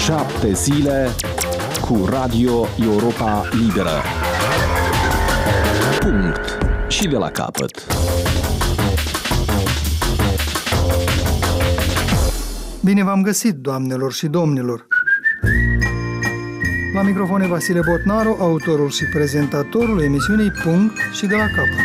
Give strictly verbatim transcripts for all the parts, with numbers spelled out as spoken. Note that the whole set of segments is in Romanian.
Șapte zile cu Radio Europa Liberă. Punct. Și de la capăt. Bine v-am găsit, doamnelor și domnilor! La microfon e Vasile Botnaru, autorul și prezentatorul emisiunii Punct și de la capăt.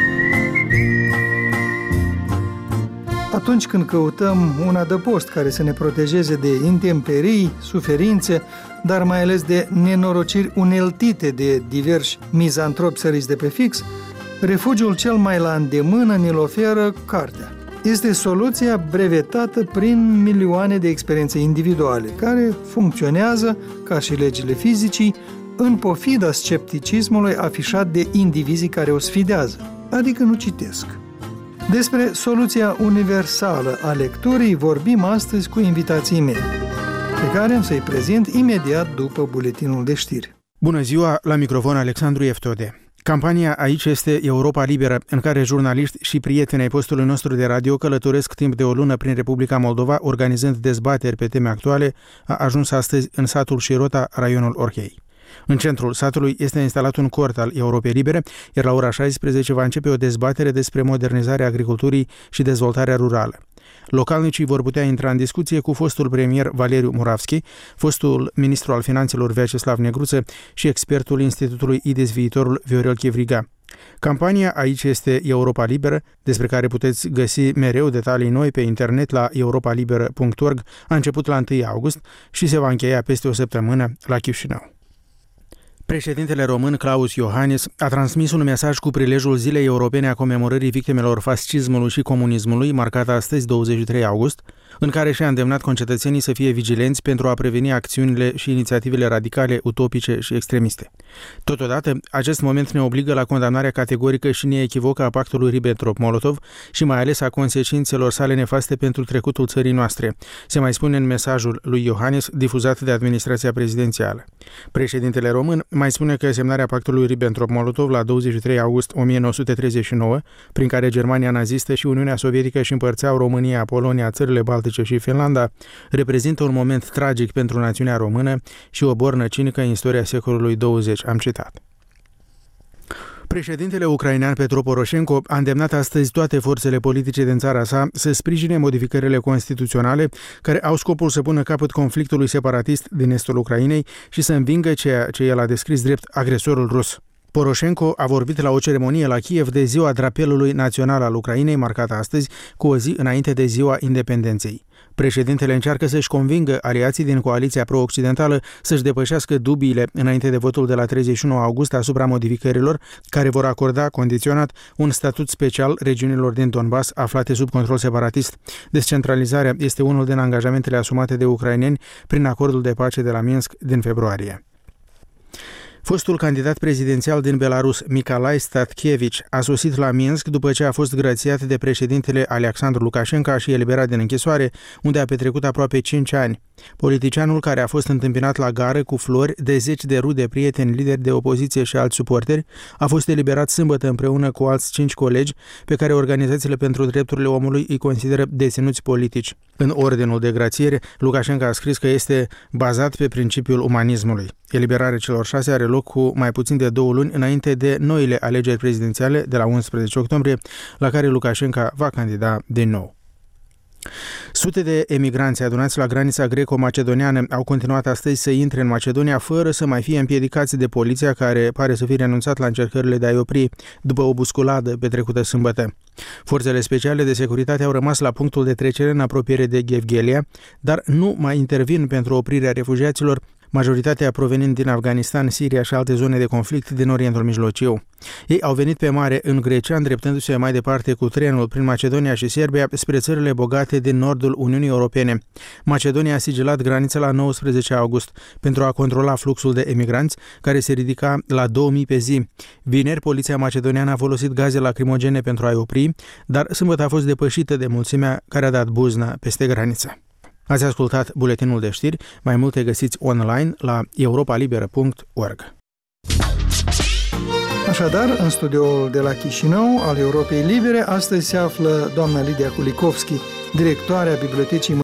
Atunci când căutăm un adăpost care să ne protejeze de intemperii, suferințe, dar mai ales de nenorociri uneltite de diversi mizantropi săriți de pe fix, refugiul cel mai la îndemână ne-l oferă cartea. Este soluția brevetată prin milioane de experiențe individuale, care funcționează, ca și legile fizicii, în pofida scepticismului afișat de indivizii care o sfidează, adică nu citesc. Despre soluția universală a lecturii vorbim astăzi cu invitații mei, pe care am să-i prezint imediat după buletinul de știri. Bună ziua, la microfon Alexandru Eftode. Campania Aici este Europa Liberă, în care jurnaliști și prieteni ai postului nostru de radio călătoresc timp de o lună prin Republica Moldova, organizând dezbateri pe teme actuale, a ajuns astăzi în satul Șirota, raionul Orhei. În centrul satului este instalat un cort al Europei Libere, iar la ora șaisprezece va începe o dezbatere despre modernizarea agriculturii și dezvoltarea rurală. Localnicii vor putea intra în discuție cu fostul premier Valeriu Muravski, fostul ministru al finanțelor Vyacheslav Negruță și expertul Institutului I D E S Viitorul Viorel Chevriga. Campania Aici este Europa Liberă, despre care puteți găsi mereu detalii noi pe internet la europa liberă punct org, a început la întâi august și se va încheia peste o săptămână la Chișinău. Președintele român Klaus Iohannis a transmis un mesaj cu prilejul Zilei Europene a comemorării victimelor fascismului și comunismului, marcată astăzi douăzeci și trei august, în care și-a îndemnat concetățenii să fie vigilenți pentru a preveni acțiunile și inițiativele radicale, utopice și extremiste. Totodată, acest moment ne obligă la condamnarea categorică și neechivocă a pactului Ribbentrop-Molotov și mai ales a consecințelor sale nefaste pentru trecutul țării noastre, se mai spune în mesajul lui Iohannis difuzat de administrația prezidențială. Președintele român mai spune că semnarea pactului Ribbentrop-Molotov la douăzeci și trei august o mie nouă sute treizeci și nouă, prin care Germania nazistă și Uniunea Sovietică își împărțeau România, Polonia, țările Baltice și Finlanda, reprezintă un moment tragic pentru națiunea română și o bornă cinică în istoria secolului douăzeci, am citat. Președintele ucrainean Petro Poroșenko a îndemnat astăzi toate forțele politice din țara sa să sprijine modificările constituționale care au scopul să pună capăt conflictului separatist din estul Ucrainei și să învingă ceea ce el a descris drept agresorul rus. Poroșenko a vorbit la o ceremonie la Kiev de Ziua Drapelului Național al Ucrainei, marcată astăzi cu o zi înainte de Ziua Independenței. Președintele încearcă să-și convingă aliații din coaliția pro-occidentală să-și depășească dubiile înainte de votul de la treizeci și unu august asupra modificărilor care vor acorda condiționat un statut special regiunilor din Donbass aflate sub control separatist. Descentralizarea este unul din angajamentele asumate de ucraineni prin acordul de pace de la Minsk din februarie. Fostul candidat prezidențial din Belarus, Nicolae Statkevich, a sosit la Minsk după ce a fost grațiat de președintele Alexandru Lukashenko și eliberat din închisoare, unde a petrecut aproape cinci ani. Politicianul, care a fost întâmpinat la gară cu flori de zeci de rude, prieteni, lideri de opoziție și alți suporteri, a fost eliberat sâmbătă împreună cu alți cinci colegi pe care organizațiile pentru drepturile omului îi consideră deținuți politici. În ordinul de grațiere, Lukashenko a scris că este bazat pe principiul umanismului. Eliberarea celor șase are loc cu mai puțin de două luni înainte de noile alegeri prezidențiale de la unsprezece octombrie, la care Lukashenko va candida din nou. Sute de emigranți adunați la granița greco-macedoniană au continuat astăzi să intre în Macedonia fără să mai fie împiedicați de poliția, care pare să fie renunțat la încercările de a-i opri după o busculadă petrecută sâmbătă. Forțele speciale de securitate au rămas la punctul de trecere în apropiere de Gevghelia, dar nu mai intervin pentru oprirea refugiaților, majoritatea provenind din Afganistan, Siria și alte zone de conflict din Orientul Mijlociu. Ei au venit pe mare în Grecia, îndreptându-se mai departe cu trenul prin Macedonia și Serbia spre țările bogate din nordul Uniunii Europene. Macedonia a sigilat granița la nouăsprezece august pentru a controla fluxul de emigranți, care se ridica la două mii pe zi. Vineri, poliția macedoniană a folosit gaze lacrimogene pentru a-i opri, dar sâmbătă a fost depășită de mulțimea care a dat buzna peste graniță. Ați ascultat buletinul de știri, mai multe găsiți online la europa liberă punct org. Așadar, în studioul de la Chișinău al Europei Libere, astăzi se află doamna Lidia Kulikovski, directoarea Bibliotecii